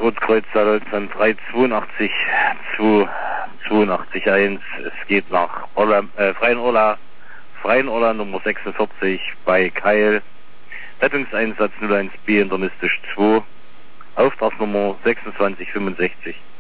Rotkreuzzahl Deutschland 382 282 Es geht nach Freien Orla Nummer 46 bei Keil. Rettungseinsatz 01B intermistisch 2. Auftragsnummer 2665.